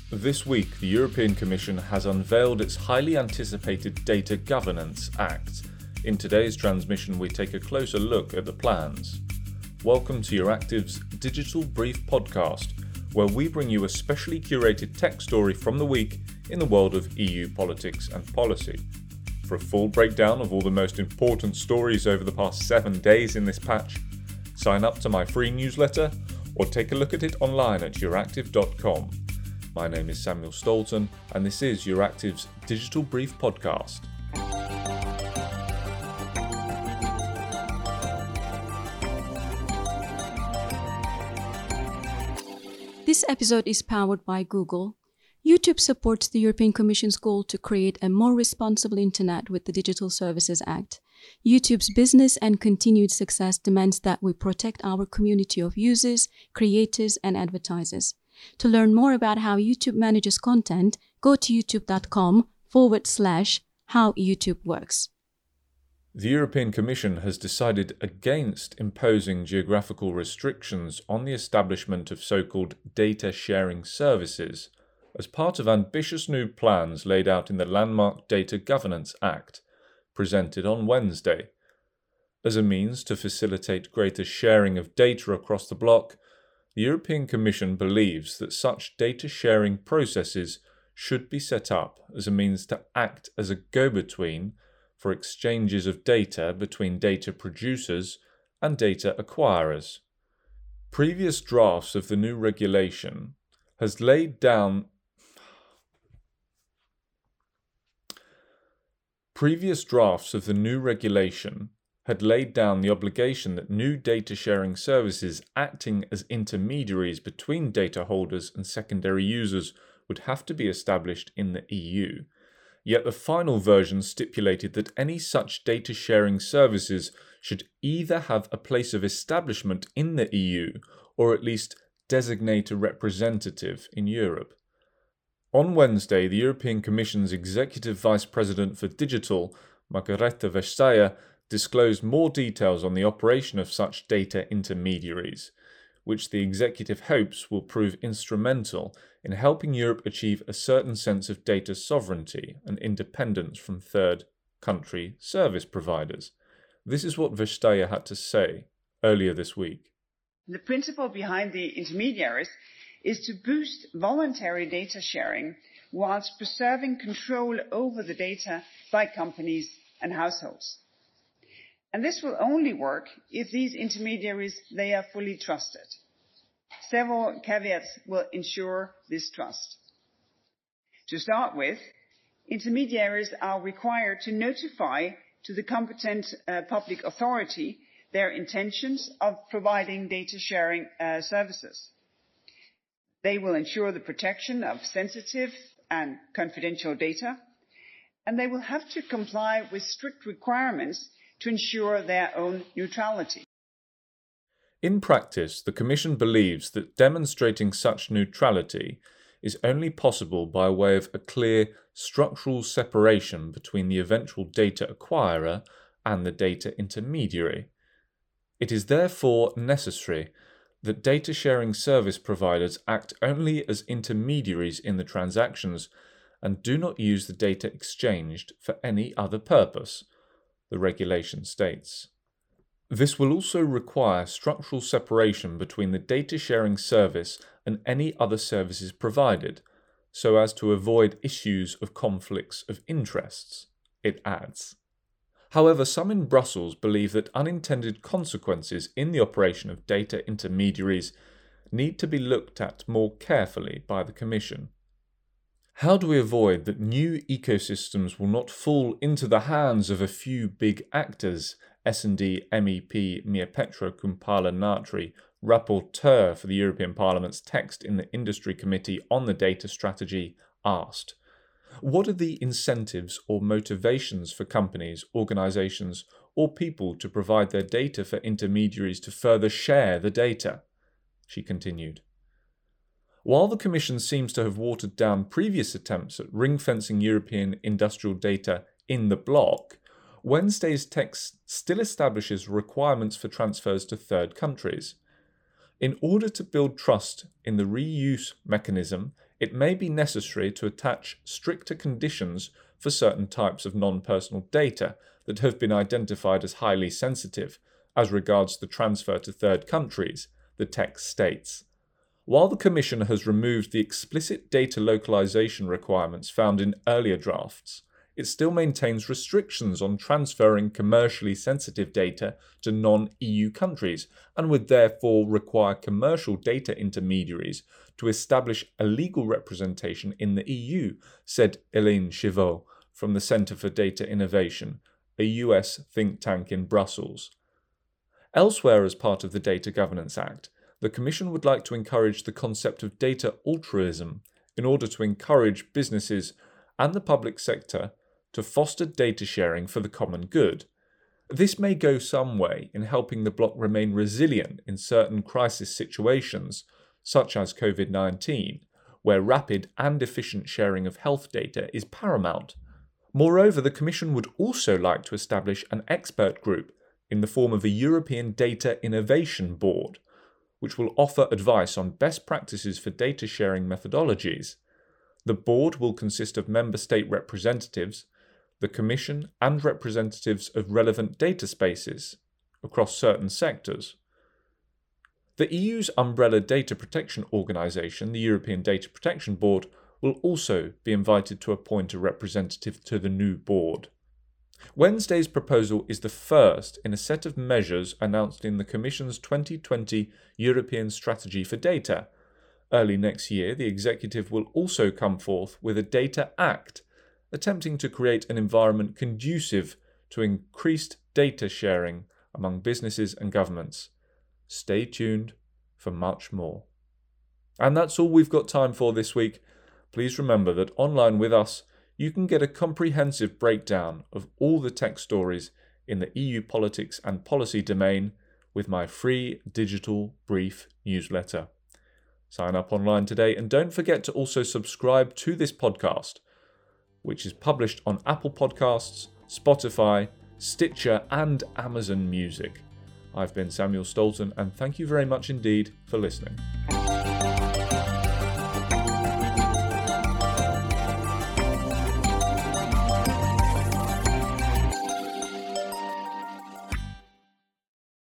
This week, the European Commission has unveiled its highly anticipated Data Governance Act. In today's transmission, we take a closer look at the plans. Welcome to Euractiv's Digital Brief podcast, where we bring you a specially curated tech story from the week in the world of EU politics and policy. For a full breakdown of all the most important stories over the past 7 days in this patch, sign up to my free newsletter or take a look at it online at euractiv.com. My name is Samuel Stolten, and this is Euractiv's Digital Brief podcast. This episode is powered by Google. YouTube supports the European Commission's goal to create a more responsible internet with the Digital Services Act. YouTube's business and continued success demands that we protect our community of users, creators, and advertisers. To learn more about how YouTube manages content, go to youtube.com/how YouTube works. The European Commission has decided against imposing geographical restrictions on the establishment of so-called data sharing services as part of ambitious new plans laid out in the landmark Data Governance Act, presented on Wednesday. As a means to facilitate greater sharing of data across the bloc, the European Commission believes that such data sharing processes should be set up as a means to act as a go-between for exchanges of data between data producers and data acquirers. Previous drafts of the new regulation had laid down the obligation that new data sharing services acting as intermediaries between data holders and secondary users would have to be established in the EU. Yet the final version stipulated that any such data sharing services should either have a place of establishment in the EU or at least designate a representative in Europe. On Wednesday, the European Commission's Executive Vice President for Digital, Margrethe Vestager, disclosed more details on the operation of such data intermediaries, which the executive hopes will prove instrumental in helping Europe achieve a certain sense of data sovereignty and independence from third country service providers. This is what Vestager had to say earlier this week. The principle behind the intermediaries is to boost voluntary data sharing whilst preserving control over the data by companies and households. And this will only work if these intermediaries, they are fully trusted. Several caveats will ensure this trust. To start with, intermediaries are required to notify to the competent public authority their intentions of providing data sharing services. They will ensure the protection of sensitive and confidential data, and they will have to comply with strict requirements to ensure their own neutrality. In practice, the Commission believes that demonstrating such neutrality is only possible by way of a clear structural separation between the eventual data acquirer and the data intermediary. It is therefore necessary that data sharing service providers act only as intermediaries in the transactions and do not use the data exchanged for any other purpose, the regulation states. This will also require structural separation between the data sharing service and any other services provided, so as to avoid issues of conflicts of interests, it adds. However, some in Brussels believe that unintended consequences in the operation of data intermediaries need to be looked at more carefully by the Commission. How do we avoid that new ecosystems will not fall into the hands of a few big actors? S&D MEP Miapetra Kumpula-Natri, rapporteur for the European Parliament's text in the Industry Committee on the Data Strategy, asked. What are the incentives or motivations for companies, organisations, or people to provide their data for intermediaries to further share the data? She continued. While the Commission seems to have watered down previous attempts at ring-fencing European industrial data in the bloc, Wednesday's text still establishes requirements for transfers to third countries. In order to build trust in the reuse mechanism, it may be necessary to attach stricter conditions for certain types of non-personal data that have been identified as highly sensitive as regards the transfer to third countries, the text states. While the Commission has removed the explicit data localization requirements found in earlier drafts, it still maintains restrictions on transferring commercially sensitive data to non-EU countries and would therefore require commercial data intermediaries to establish a legal representation in the EU, said Hélène Chivot from the Centre for Data Innovation, a US think tank in Brussels. Elsewhere, as part of the Data Governance Act, the Commission would like to encourage the concept of data altruism in order to encourage businesses and the public sector to foster data sharing for the common good. This may go some way in helping the bloc remain resilient in certain crisis situations, such as COVID-19, where rapid and efficient sharing of health data is paramount. Moreover, the Commission would also like to establish an expert group in the form of a European Data Innovation Board, which will offer advice on best practices for data sharing methodologies. The board will consist of member state representatives, the Commission, and representatives of relevant data spaces across certain sectors. The EU's umbrella data protection organisation, the European Data Protection Board, will also be invited to appoint a representative to the new board. Wednesday's proposal is the first in a set of measures announced in the Commission's 2020 European Strategy for Data. Early next year, the executive will also come forth with a Data Act, attempting to create an environment conducive to increased data sharing among businesses and governments. Stay tuned for much more. And that's all we've got time for this week. Please remember that online with us, you can get a comprehensive breakdown of all the tech stories in the EU politics and policy domain with my free digital brief newsletter. Sign up online today and don't forget to also subscribe to this podcast, which is published on Apple Podcasts, Spotify, Stitcher and Amazon Music. I've been Samuel Stolton and thank you very much indeed for listening.